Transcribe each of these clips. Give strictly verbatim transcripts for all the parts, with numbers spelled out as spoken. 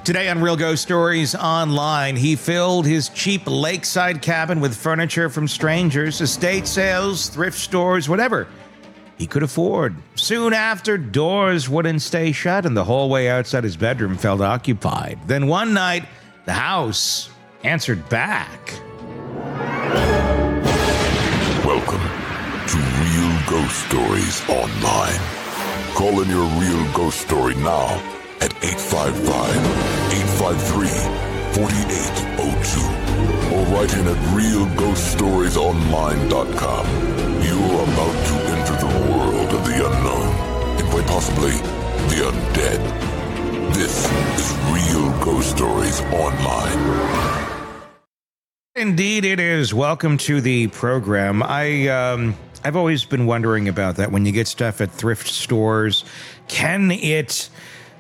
Today on Real Ghost Stories Online, he filled his cheap lakeside cabin with furniture from strangers, estate sales, thrift stores, whatever he could afford. Soon after, doors wouldn't stay shut and the hallway outside his bedroom felt occupied. Then one night, the house answered back. Welcome to Real Ghost Stories Online. Call in your real ghost story now at eight five five, eight five three, four eight zero two or write in at real ghost stories online dot com. You are about to enter the world of the unknown and quite possibly the undead. This is Real Ghost Stories Online. Indeed it is. Welcome to the program. I, um, I've always been wondering about that. When you get stuff at thrift stores, can it...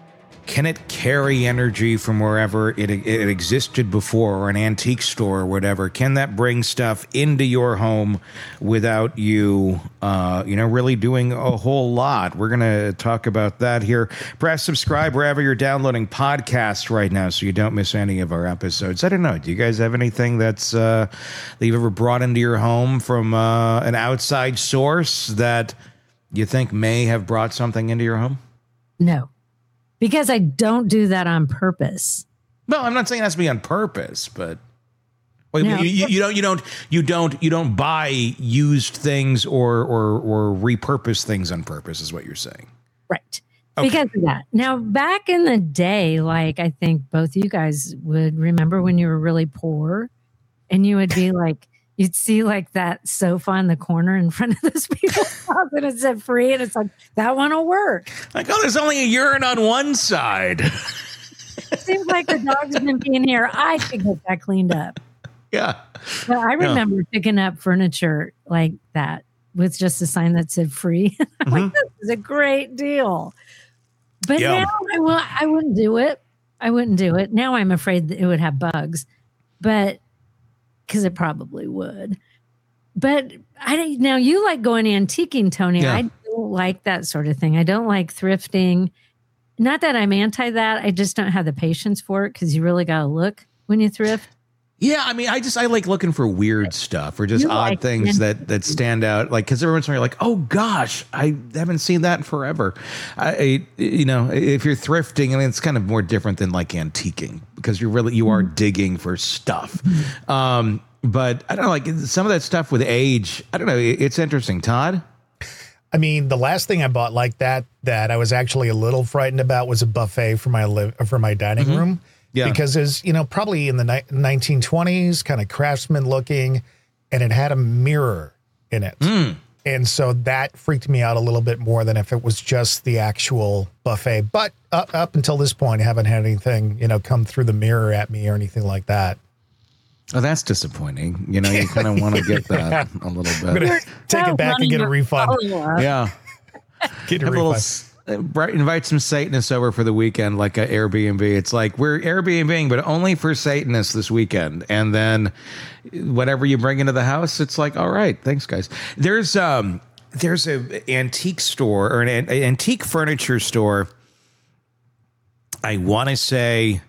Can it carry energy from wherever it, it existed before, or an antique store or whatever? Can that bring stuff into your home without you, uh, you know, really doing a whole lot? We're going to talk about that here. Press subscribe wherever you're downloading podcasts right now so you don't miss any of our episodes. I don't know. Do you guys have anything that's uh, that you've ever brought into your home from uh, an outside source that you think may have brought something into your home? No. Because I don't do that on purpose. No, I'm not saying it has to be on purpose, but well, no. you, you, you don't, you don't, you don't, you don't buy used things or or or repurpose things on purpose, is what you're saying, right? Okay. Because of that. Now, back in the day, like I think both you guys would remember when you were really poor, and you would be like, you'd see like that sofa in the corner in front of those people's house, and it said free, and it's like, that one will work. Like, oh, there's only a urine on one side. Seems like the dog's been peeing here. I could get that cleaned up. Yeah. But I remember yeah. picking up furniture like that with just a sign that said free. I'm Mm-hmm. like, this is a great deal. But yeah. now I, will, I wouldn't do it. I wouldn't do it. Now I'm afraid that it would have bugs. But because it probably would. But I don't, now you like going antiquing, Tony. Yeah. I don't like that sort of thing. I don't like thrifting. Not that I'm anti that. I just don't have the patience for it because you really got to look when you thrift. Yeah, I mean, I just I like looking for weird stuff or just You odd like things antiques. that that stand out. Like, because every once in a while you're like, oh gosh, I haven't seen that in forever. I, I you know, if you're thrifting, I mean, it's kind of more different than like antiquing because you're really you are digging for stuff. Um, but I don't know, like some of that stuff with age, I don't know. It, it's interesting, Todd. I mean, the last thing I bought like that that I was actually a little frightened about was a buffet for my live for my dining Mm-hmm. room. Yeah. Because it's, you know, probably in the ni- nineteen twenties, kind of craftsman looking, and it had a mirror in it. Mm. And so that freaked me out a little bit more than if it was just the actual buffet. But up, up until this point, I haven't had anything, you know, come through the mirror at me or anything like that. Oh, that's disappointing. You know, you kind of want to get that a little I'm bit. going to take it back and get a refund. Yeah. Get a Have a little refund. s- uh, bri- invite some Satanists over for the weekend, like a Airbnb. It's like we're Airbnb-ing, but only for Satanists this weekend. And then whatever you bring into the house, it's like, all right, thanks, guys. There's um, there's a antique store or an, an antique furniture store. I want to say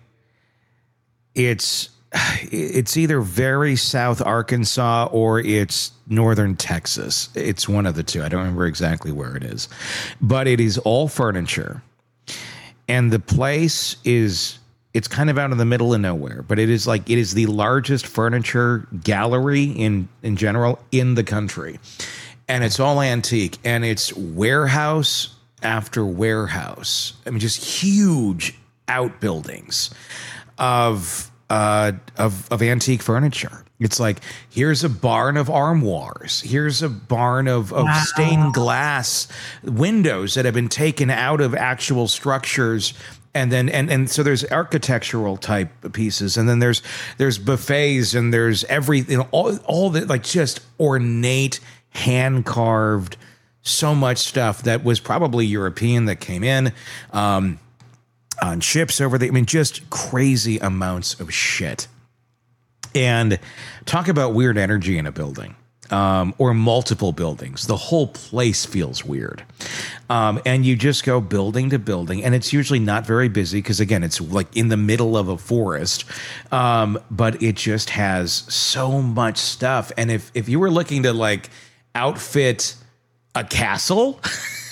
it's it's either very South Arkansas or it's northern Texas. It's one of the two. I don't remember exactly where it is, but it is all furniture. And the place is, it's kind of out in the middle of nowhere, but it is like, it is the largest furniture gallery in, in general in the country. And it's all antique, and it's warehouse after warehouse. I mean, just huge outbuildings of, Uh, of of antique furniture. It's like, here's a barn of armoires. Here's a barn of, of Wow. stained glass windows that have been taken out of actual structures. And then and and so there's architectural type pieces, and then there's there's buffets, and there's everything, you know, all all the like just ornate, hand carved, so much stuff that was probably European that came in. Um, on ships over there. I mean, just crazy amounts of shit. And talk about weird energy in a building. um, or multiple buildings, the whole place feels weird. Um, and you just go building to building, and it's usually not very busy because, again, it's like in the middle of a forest. Um, but it just has so much stuff. And if if you were looking to like outfit a castle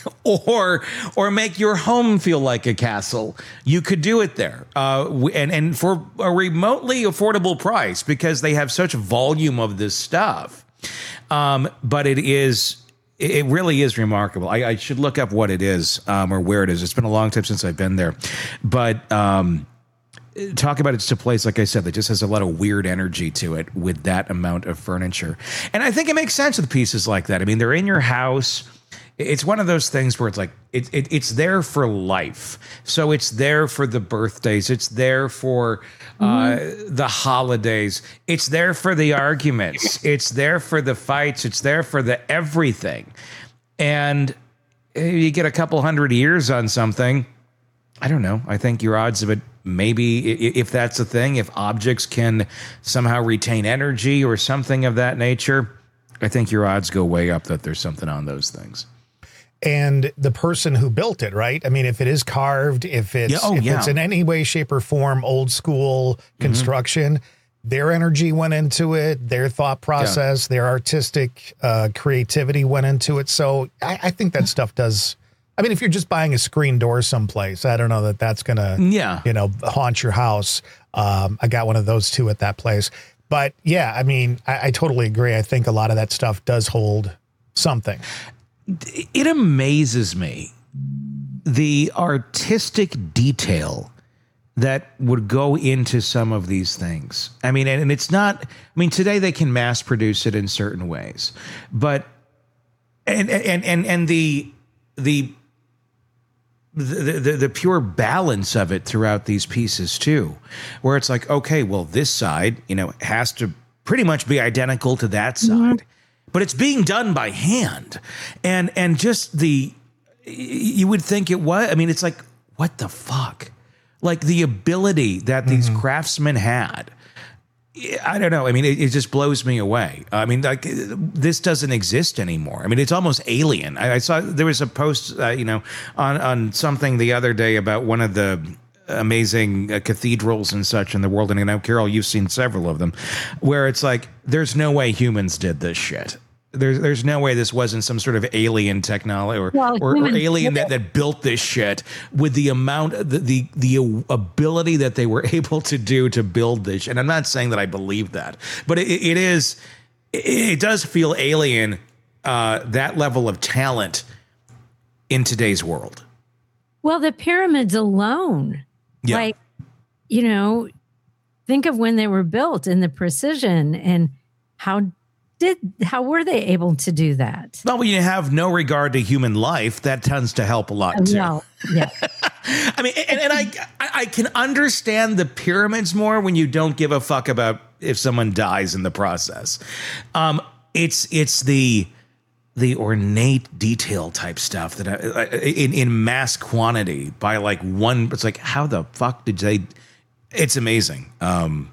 or or make your home feel like a castle, you could do it there, uh, and and for a remotely affordable price because they have such volume of this stuff. Um, but it is, it really is remarkable. I, I should look up what it is, um, or where it is. It's been a long time since I've been there, but, um, talk about it's a place, like I said, that just has a lot of weird energy to it with that amount of furniture. And I think it makes sense with pieces like that. I mean, they're in your house. It's one of those things where it's like, it, it, it's there for life. So it's there for the birthdays. It's there for uh, mm-hmm. the holidays. It's there for the arguments. It's there for the fights. It's there for the everything. And you get a couple hundred years on something. I don't know. I think your odds of it, maybe if that's a thing, if objects can somehow retain energy or something of that nature, I think your odds go way up that there's something on those things. And the person who built it, right? I mean, if it is carved, if it's yeah, oh, if yeah. it's in any way, shape, or form old school construction, mm-hmm. their energy went into it, their thought process, yeah. their artistic uh, creativity went into it. So I, I think that stuff does. I mean, if you're just buying a screen door someplace, I don't know that that's gonna, yeah. you know, haunt your house. Um, I got one of those too at that place. But yeah, I mean, I, I totally agree. I think a lot of that stuff does hold something. It amazes me the artistic detail that would go into some of these things. I mean, and, and it's not, I mean, today they can mass produce it in certain ways, but, and, and, and, and the, the, The, the the pure balance of it throughout these pieces too, where it's like, okay, well, this side, you know, has to pretty much be identical to that side, mm-hmm. but it's being done by hand, and and just the, you would think it was. I mean, it's like, what the fuck, like the ability that mm-hmm. these craftsmen had. I don't know. I mean, it, it just blows me away. I mean, like this doesn't exist anymore. I mean, it's almost alien. I, I saw there was a post, uh, you know, on on something the other day about one of the amazing uh, cathedrals and such in the world. And I know, Carol, you've seen several of them, where it's like, there's no way humans did this shit. There's there's no way this wasn't some sort of alien technology or well, or, or alien that, that built this shit with the amount the, the the ability that they were able to do to build this. And I'm not saying that I believe that, but it, it is it, it does feel alien, uh, that level of talent in today's world. Well, the pyramids alone, yeah. like, you know, think of when they were built and the precision and how Did how were they able to do that? Well, when you have no regard to human life, that tends to help a lot too. Well, yeah. I mean, and, and I I can understand the pyramids more when you don't give a fuck about if someone dies in the process. Um, it's it's the the ornate detail type stuff that I, in in mass quantity by like one. It's like, how the fuck did they? It's amazing. Um,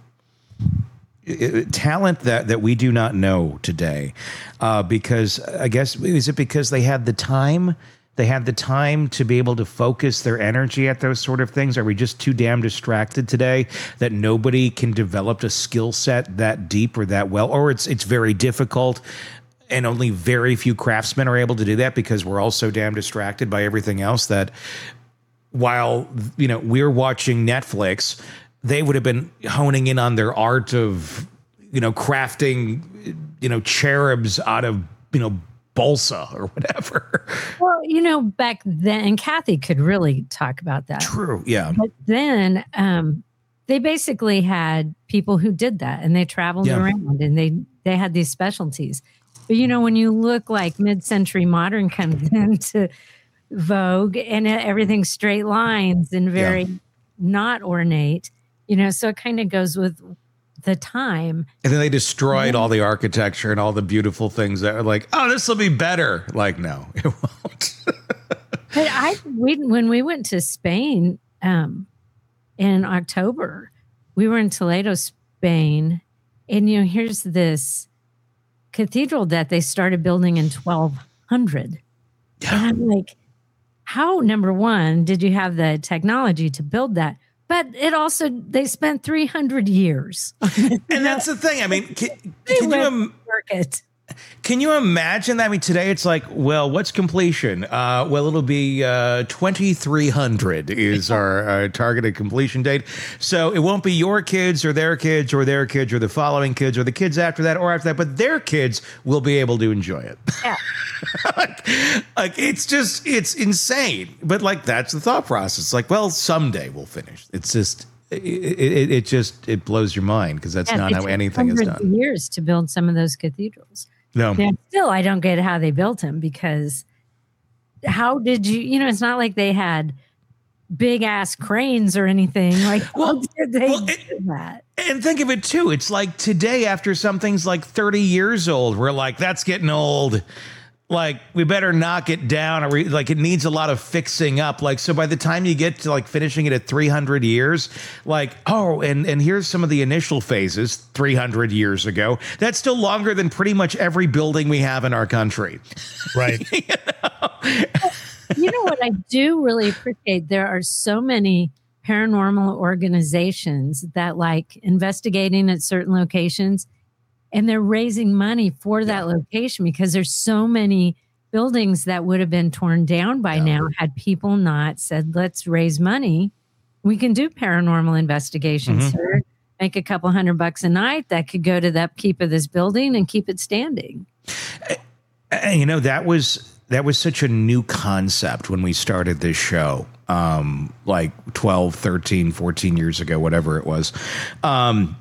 It, talent that, that we do not know today, uh, because I guess, is it because they had the time? They had the time to be able to focus their energy at those sort of things? Are we just too damn distracted today that nobody can develop a skill set that deep or that well? Or it's it's very difficult and only very few craftsmen are able to do that because we're all so damn distracted by everything else that while, you know, we're watching Netflix, they would have been honing in on their art of, you know, crafting, you know, cherubs out of, you know, balsa or whatever. Well, you know, back then, and Kathy could really talk about that. True. Yeah. But then um, they basically had people who did that and they traveled yeah. around and they, they had these specialties. But, you know, when you look like mid-century modern comes into vogue and everything's straight lines and very yeah. not ornate, you know, so it kind of goes with the time. And then they destroyed yeah. all the architecture and all the beautiful things that are like, oh, this will be better. Like, no, it won't. But I, we, when we went to Spain um, in October, we were in Toledo, Spain. And, you know, here's this cathedral that they started building in twelve hundred. Yeah. And I'm like, how, number one, did you have the technology to build that? But it also, they spent three hundred years. And that's the thing. I mean, can, can you im- work it? Can you imagine that? I mean, today it's like, well, what's completion? Uh, well, it'll be uh, twenty-three hundred is our uh, targeted completion date. So it won't be your kids or their kids or their kids or the following kids or the kids after that or after that, but their kids will be able to enjoy it. Yeah. like, like, it's just, it's insane. But like, that's the thought process. Like, well, someday we'll finish. It's just, it, it, it just, it blows your mind because that's Yeah, not it how took anything is hundreds of done. years to build some of those cathedrals. No. Now, still, I don't get how they built them because how did you, you know, it's not like they had big ass cranes or anything. Like, Well, how did they well, do it- that? And think of it too. It's like today, after something's like thirty years old, we're like, that's getting old. Like, we better knock it down, or we, like it needs a lot of fixing up. Like, so by the time you get to like finishing it at three hundred years, like, oh, and and here's some of the initial phases three hundred years ago. That's still longer than pretty much every building we have in our country. Right. You know? You know what I do really appreciate? There are so many paranormal organizations that like investigating at certain locations, and they're raising money for that location because there's so many buildings that would have been torn down by Yeah. now had people not said, let's raise money. We can do paranormal investigations, Mhm. sir. Make a couple hundred bucks a night that could go to the upkeep of this building and keep it standing. And, you know, that was that was such a new concept when we started this show, um, like twelve, thirteen, fourteen years ago, whatever it was. Um,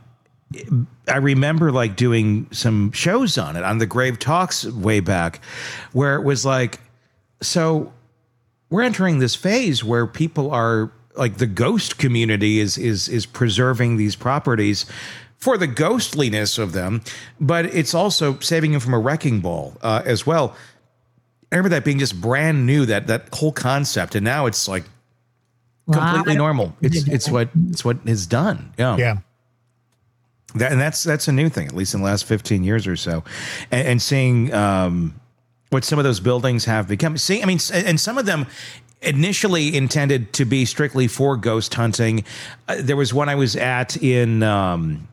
I remember like doing some shows on it on the Grave Talks way back, where it was like, so we're entering this phase where people are like, the ghost community is is is preserving these properties for the ghostliness of them, but it's also saving them from a wrecking ball uh, as well. I remember that being just brand new, that that whole concept, and now it's like completely Lot of normal. people It's do it's that. what it's what is done. Yeah. Yeah. That, and that's that's a new thing, at least in the last fifteen years or so, and, and seeing um, what some of those buildings have become. See, I mean, and some of them initially intended to be strictly for ghost hunting. Uh, there was one I was at in um,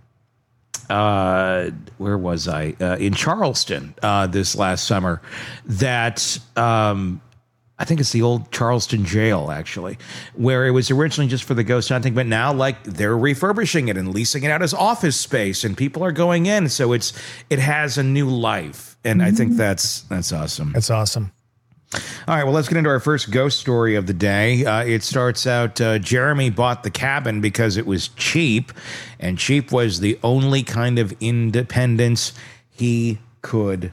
uh, where was I? Uh, in Charleston uh, this last summer. That um, I think it's the old Charleston jail, actually, where it was originally just for the ghost hunting, but now like they're refurbishing it and leasing it out as office space, and people are going in, so it's it has a new life, and I think that's that's awesome. That's awesome. All right, well, let's get into our first ghost story of the day. Uh, it starts out, uh, Jeremy bought the cabin because it was cheap, and cheap was the only kind of independence he could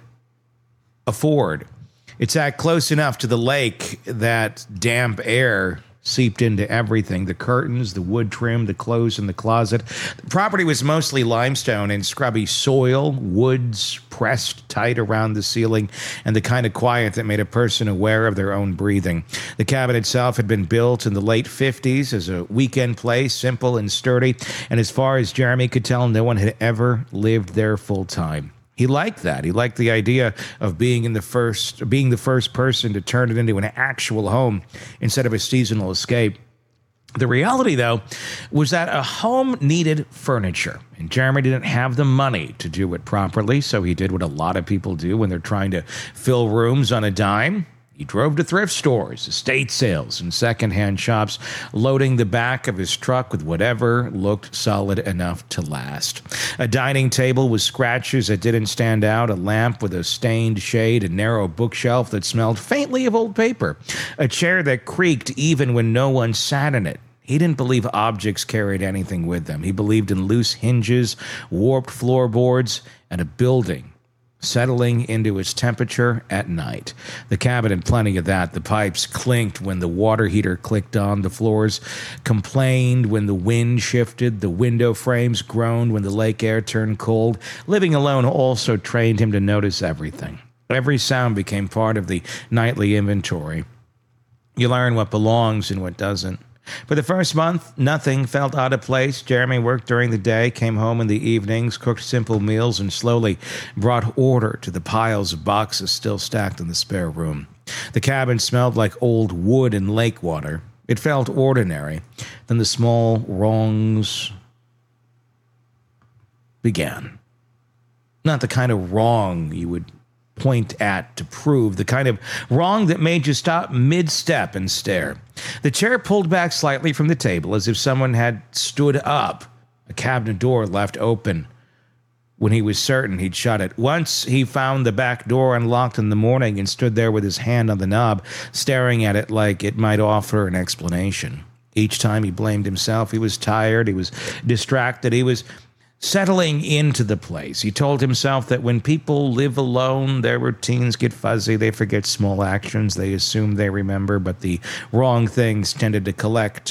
afford. It's at close enough to the lake that damp air seeped into everything. The curtains, the wood trim, the clothes in the closet. The property was mostly limestone and scrubby soil, woods pressed tight around the ceiling, and the kind of quiet that made a person aware of their own breathing. The cabin itself had been built in the late fifties as a weekend place, simple and sturdy, and as far as Jeremy could tell, no one had ever lived there full time. He liked that. He liked the idea of being in the first, being the first person to turn it into an actual home instead of a seasonal escape. The reality, though, was that a home needed furniture, and Jeremy didn't have the money to do it properly, so he did what a lot of people do when they're trying to fill rooms on a dime. He drove to thrift stores, estate sales, and secondhand shops, loading the back of his truck with whatever looked solid enough to last. A dining table with scratches that didn't stand out, a lamp with a stained shade, a narrow bookshelf that smelled faintly of old paper, a chair that creaked even when no one sat in it. He didn't believe objects carried anything with them. He believed in loose hinges, warped floorboards, and a building settling into its temperature at night. The cabin had plenty of that. The pipes clinked when the water heater clicked on. The floors complained when the wind shifted. The window frames groaned when the lake air turned cold. Living alone also trained him to notice everything. Every sound became part of the nightly inventory. You learn what belongs and what doesn't. For the first month, nothing felt out of place. Jeremy worked during the day, came home in the evenings, cooked simple meals, and slowly brought order to the piles of boxes still stacked in the spare room. The cabin smelled like old wood and lake water. It felt ordinary. Then the small wrongs began. Not the kind of wrong you would point at to prove, the kind of wrong that made you stop mid-step and stare. The chair pulled back slightly from the table as if someone had stood up. A cabinet door left open when he was certain he'd shut it. Once he found the back door unlocked in the morning and stood there with his hand on the knob, staring at it like it might offer an explanation. Each time he blamed himself. He was tired. He was distracted. He was settling into the place. He told himself that when people live alone, their routines get fuzzy. They forget small actions they assume they remember, but the wrong things tended to collect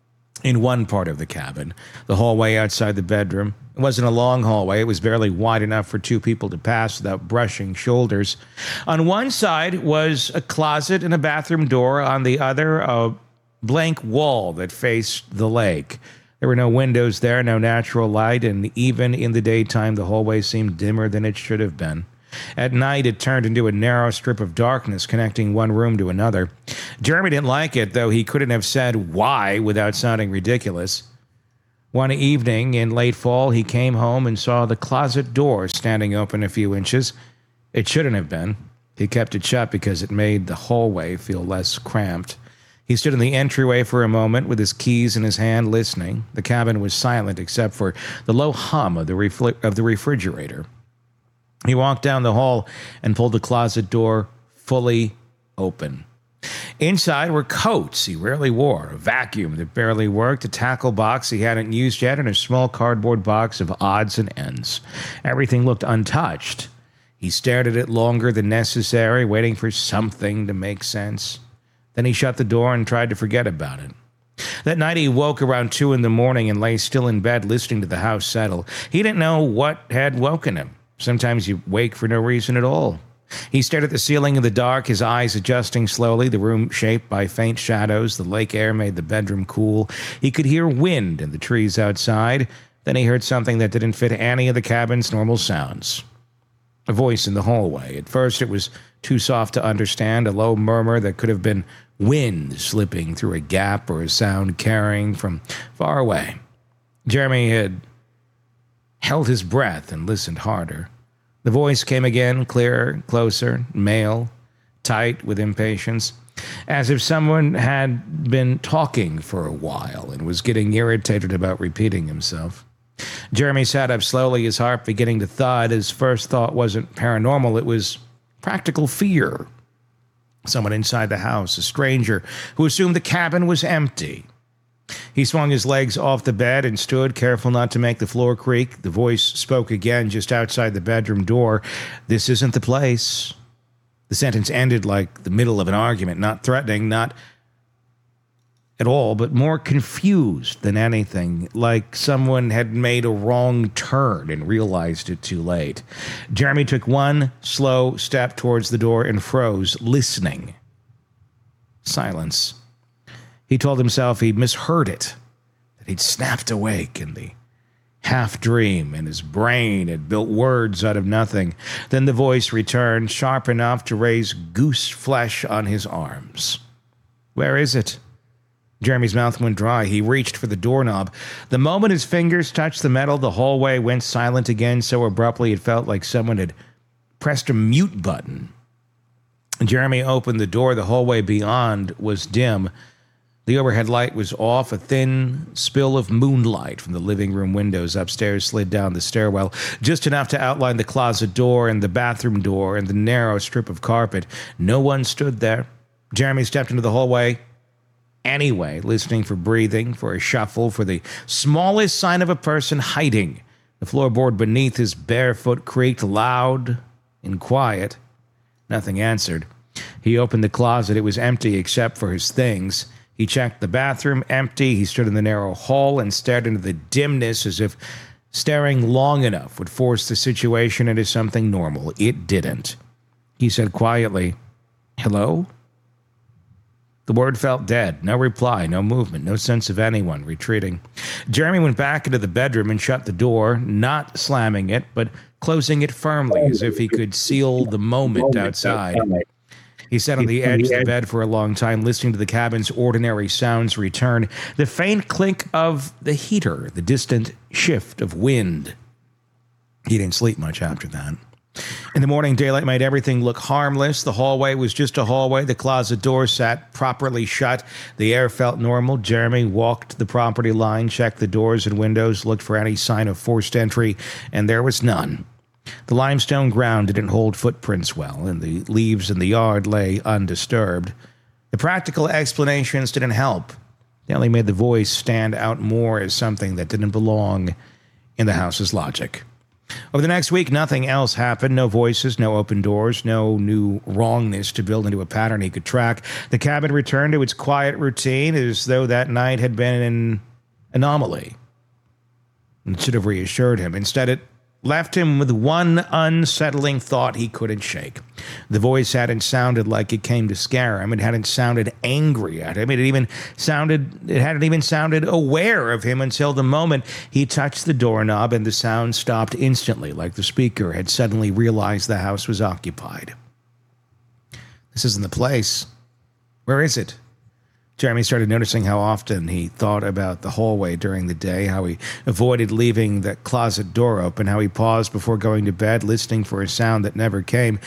in one part of the cabin, the hallway outside the bedroom. It wasn't a long hallway. It was barely wide enough for two people to pass without brushing shoulders. On one side was a closet and a bathroom door. On the other, a blank wall that faced the lake. There were no windows there, no natural light, and even in the daytime, the hallway seemed dimmer than it should have been. At night, it turned into a narrow strip of darkness connecting one room to another. Jeremy didn't like it, though he couldn't have said why without sounding ridiculous. One evening in late fall, he came home and saw the closet door standing open a few inches. It shouldn't have been. He kept it shut because it made the hallway feel less cramped. He stood in the entryway for a moment with his keys in his hand, listening. The cabin was silent except for the low hum of the, refli- of the refrigerator. He walked down the hall and pulled the closet door fully open. Inside were coats he rarely wore, a vacuum that barely worked, a tackle box he hadn't used yet, and a small cardboard box of odds and ends. Everything looked untouched. He stared at it longer than necessary, waiting for something to make sense. Then he shut the door and tried to forget about it. That night he woke around two in the morning and lay still in bed listening to the house settle. He didn't know what had woken him. Sometimes you wake for no reason at all. He stared at the ceiling in the dark, his eyes adjusting slowly, the room shaped by faint shadows. The lake air made the bedroom cool. He could hear wind in the trees outside. Then he heard something that didn't fit any of the cabin's normal sounds. A voice in the hallway. At first it was too soft to understand, a low murmur that could have been wind slipping through a gap or a sound carrying from far away. Jeremy had held his breath and listened harder. The voice came again, clearer, closer, male, tight with impatience, as if someone had been talking for a while and was getting irritated about repeating himself. Jeremy sat up slowly, his heart beginning to thud. His first thought wasn't paranormal, it was practical fear. Someone inside the house, a stranger who assumed the cabin was empty. He swung his legs off the bed and stood, careful not to make the floor creak. The voice spoke again just outside the bedroom door. "This isn't the place." The sentence ended like the middle of an argument, not threatening, not at all, but more confused than anything, like someone had made a wrong turn and realized it too late. Jeremy took one slow step towards the door and froze, listening. Silence. He told himself he'd misheard it, that he'd snapped awake in the half-dream, and his brain had built words out of nothing. Then the voice returned, sharp enough to raise goose flesh on his arms. "Where is it?" Jeremy's mouth went dry. He reached for the doorknob. The moment his fingers touched the metal, the hallway went silent again so abruptly it felt like someone had pressed a mute button. Jeremy opened the door. The hallway beyond was dim. The overhead light was off. A thin spill of moonlight from the living room windows upstairs slid down the stairwell, just enough to outline the closet door and the bathroom door and the narrow strip of carpet. No one stood there. Jeremy stepped into the hallway anyway, listening for breathing, for a shuffle, for the smallest sign of a person hiding. The floorboard beneath his bare foot creaked loud and quiet. Nothing answered. He opened the closet. It was empty except for his things. He checked the bathroom, empty. He stood in the narrow hall and stared into the dimness as if staring long enough would force the situation into something normal. It didn't. He said quietly, "Hello?" The word felt dead. No reply, no movement, no sense of anyone retreating. Jeremy went back into the bedroom and shut the door, not slamming it, but closing it firmly as if he could seal the moment outside. He sat on the edge of the bed for a long time, listening to the cabin's ordinary sounds return. The faint clink of the heater, the distant shift of wind. He didn't sleep much after that. In the morning, daylight made everything look harmless. The hallway was just a hallway. The closet door sat properly shut. The air felt normal. Jeremy walked the property line, checked the doors and windows, looked for any sign of forced entry, and there was none. The limestone ground didn't hold footprints well, and the leaves in the yard lay undisturbed. The practical explanations didn't help. They only made the voice stand out more as something that didn't belong in the house's logic. Over the next week, nothing else happened. No voices, no open doors, no new wrongness to build into a pattern he could track. The cabin returned to its quiet routine as though that night had been an anomaly. It should have reassured him. Instead, it left him with one unsettling thought he couldn't shake. The voice hadn't sounded like it came to scare him. It hadn't sounded angry at him. It even sounded, it hadn't even sounded aware of him until the moment he touched the doorknob and the sound stopped instantly, like the speaker had suddenly realized the house was occupied. This isn't the place. Where is it? Jeremy started noticing how often he thought about the hallway during the day, how he avoided leaving the closet door open, how he paused before going to bed, listening for a sound that never came.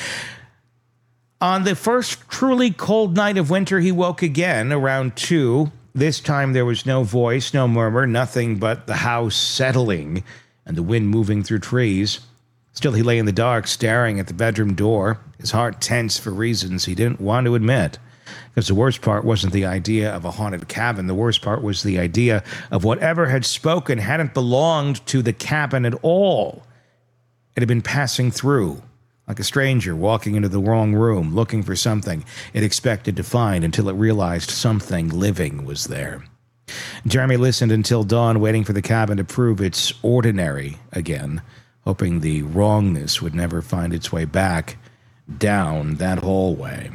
On the first truly cold night of winter, he woke again around two. This time there was no voice, no murmur, nothing but the house settling and the wind moving through trees. Still, he lay in the dark, staring at the bedroom door, his heart tense for reasons he didn't want to admit. Because the worst part wasn't the idea of a haunted cabin. The worst part was the idea of whatever had spoken hadn't belonged to the cabin at all. It had been passing through, like a stranger walking into the wrong room, looking for something it expected to find until it realized something living was there. Jeremy listened until dawn, waiting for the cabin to prove it's ordinary again, hoping the wrongness would never find its way back down that hallway.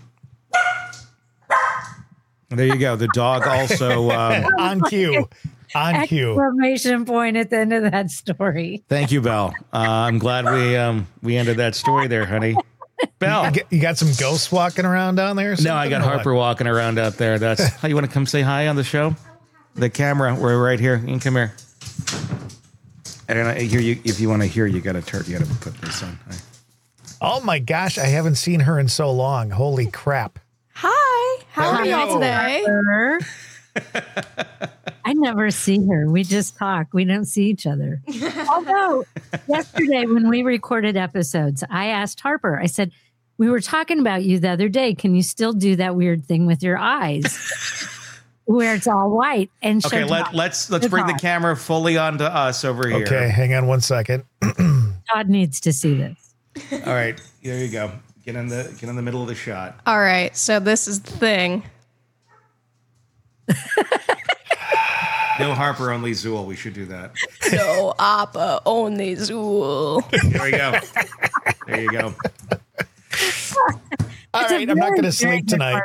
There you go. The dog also um, on cue. On cue. Exclamation point at the end of that story. Thank you, Belle. Uh, I'm glad we um, we ended that story there, honey. Belle, you, you got some ghosts walking around down there? No, I got Harper what? walking around out there. That's how you want to come say hi on the show. The camera, we're right here. You can come here. I don't know. Here, you if you want to hear, you got to turn. You got to put this on. Hi. Oh my gosh, I haven't seen her in so long. Holy crap! Hi, how are y'all today? I never see her. We just talk. We don't see each other. Although yesterday when we recorded episodes, I asked Harper, I said, we were talking about you the other day. Can you still do that weird thing with your eyes where it's all white? And okay, let, let's let's bring the camera fully onto us over here. Okay, hang on one second. Todd needs to see this. All right, there you go. Get in the get in the middle of the shot. All right, so this is the thing. No Harper, only Zool. We should do that. No Appa, only Zool. There we go. There you go. All It's right, I'm not going to sleep tonight.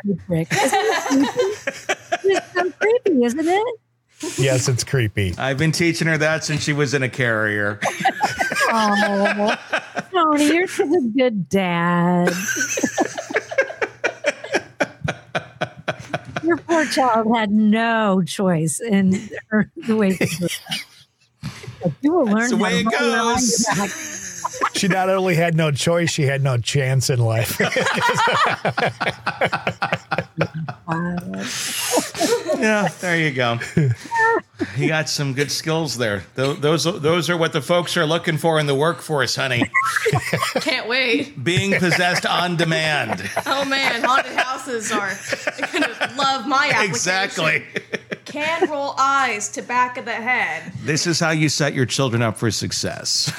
It's so creepy, isn't it? Yes, it's creepy. I've been teaching her that since she was in a carrier. Oh, Tony, you're such a good dad. Your poor child had no choice in her, the way she grew up. You will learn That's the way it goes. She not only had no choice, she had no chance in life. Yeah, there you go. You got some good skills there. Those, those, those are what the folks are looking for in the workforce, honey. Can't wait. Being possessed on demand. Oh man, haunted houses are gonna love my application. Exactly. Can roll eyes to back of the head. This is how you set your children up for success.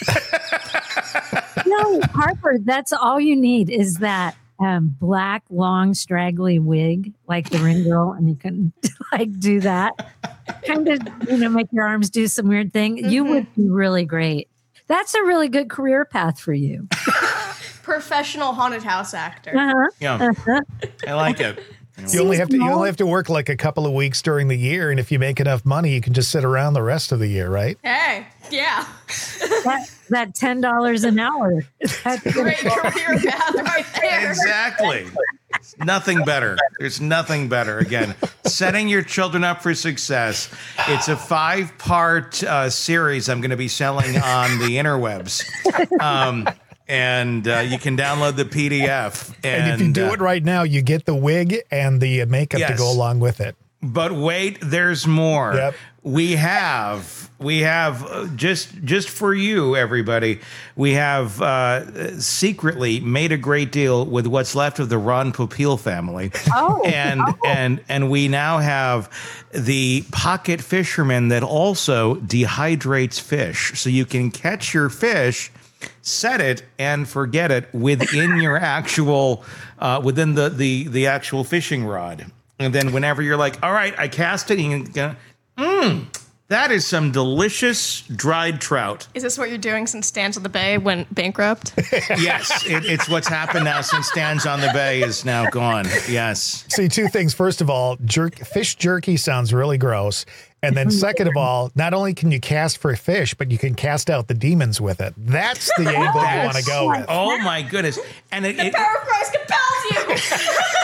No, Harper, that's all you need is that um, black, long, straggly wig, like the ring girl, and you can like do that. Kind of, you know, make your arms do some weird thing. Mm-hmm. You would be really great. That's a really good career path for you. Professional haunted house actor. Uh-huh. Yeah, uh-huh. I like it. You only have to you only have to work like a couple of weeks during the year, and if you make enough money, you can just sit around the rest of the year, right? Hey, yeah. that, that ten dollars an hour. That's Great career path right there. Exactly. Nothing better. There's nothing better. Again, setting your children up for success. It's a five-part uh, series I'm going to be selling on the interwebs. Um, and uh, you can download the P D F. And, And if you do uh, it right now, you get the wig and the uh, makeup to Yes. go along with it. But wait, there's more. Yep. We have, we have uh, just just for you, everybody. We have uh, secretly made a great deal with what's left of the Ron Popeil family, Oh, and oh. and and we now have the pocket fisherman that also dehydrates fish, so you can catch your fish, set it and forget it within your actual uh, within the the the actual fishing rod. And then whenever you're like, all right, I cast it, and you go, mmm, that is some delicious dried trout. Is this what you're doing since Stands on the Bay went bankrupt? Yes, it, it's what's happened now since Stands on the Bay is now gone. Yes. See, two things. First of all, jerk, fish jerky sounds really gross. And then second of all, not only can you cast for fish, but you can cast out the demons with it. That's the angle you want to go with. Oh my goodness. And it, The it, power of Christ compels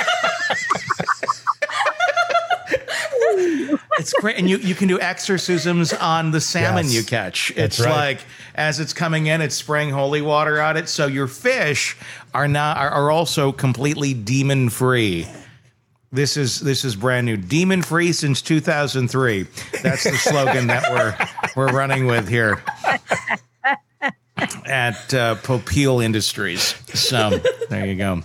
you. it's great. And you, you can do exorcisms on the salmon Yes. you catch. That's It's right. like as it's coming in, it's spraying holy water on it. So your fish are not are, are also completely demon free. This is this is brand new, demon free since two thousand three. That's the slogan that we're we're running with here at uh, Popeil Industries. So there you go.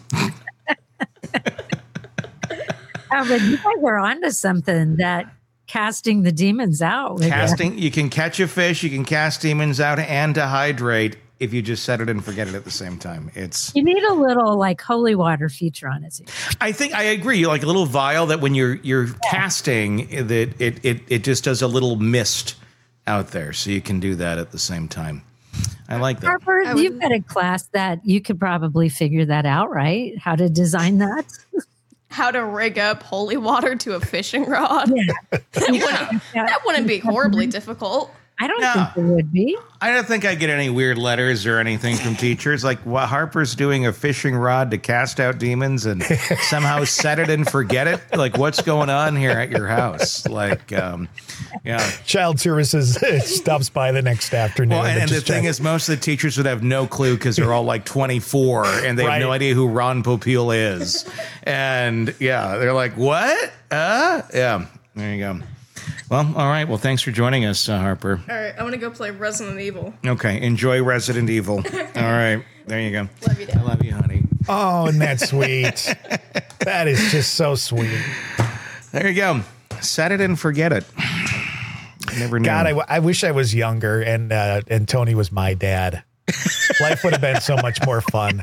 Oh, but you guys are onto something, that casting the demons out. with Casting, you can catch a fish, you can cast demons out and dehydrate if you just set it and forget it at the same time. It's. You need a little like holy water feature on it. I think I agree. Like a little vial that when you're you're casting, that it, it it just does a little mist out there, so you can do that at the same time. I like that. Harper, I you've would- got a class that you could probably figure that out, right? How to design that. How to rig up holy water to a fishing rod. Yeah. That wouldn't be horribly difficult. I don't No. think it would be. I don't think I get any weird letters or anything from teachers. Like, what, Harper's doing a fishing rod to cast out demons and somehow set it and forget it. Like, what's going on here at your house? Like, um, yeah. Child Services stops by the next afternoon. Well, and, to and the just thing check. is, most of the teachers would have no clue because they're all like twenty-four and they have no Right. idea who Ron Popeil is. And yeah, they're like, what? Uh? Yeah, there you go. Well, all right. Well, thanks for joining us, uh, Harper. All right, I'm going to go play Resident Evil. Okay, enjoy Resident Evil. All right, there you go. Love you, Dad. I love you, honey. Oh, and that's sweet. That is just so sweet. There you go. Set it and forget it. Never knew. God, I, w- I wish I was younger and uh, and Tony was my dad. Life would have been so much more fun.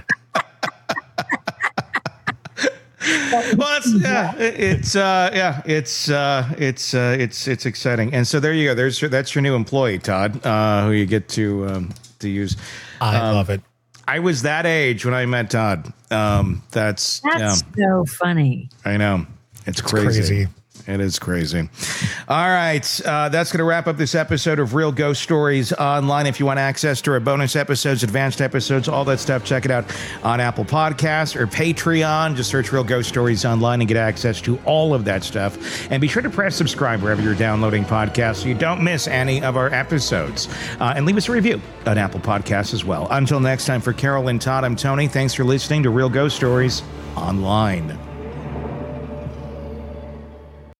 Well, it's yeah, it- it's uh, yeah, it's uh, it's uh, it's it's exciting. And so there you go. There's your, that's your new employee, Todd, uh, who you get to um, to use. I Um, love it. I was that age when I met Todd. Um, that's That's yeah, so funny. I know. It's, crazy. crazy. It is crazy. All right. Uh, that's going to wrap up this episode of Real Ghost Stories Online. If you want access to our bonus episodes, advanced episodes, all that stuff, check it out on Apple Podcasts or Patreon. Just search Real Ghost Stories Online and get access to all of that stuff. And be sure to press subscribe wherever you're downloading podcasts so you don't miss any of our episodes. Uh, and leave us a review on Apple Podcasts as well. Until next time, for Carol and Todd, I'm Tony. Thanks for listening to Real Ghost Stories Online.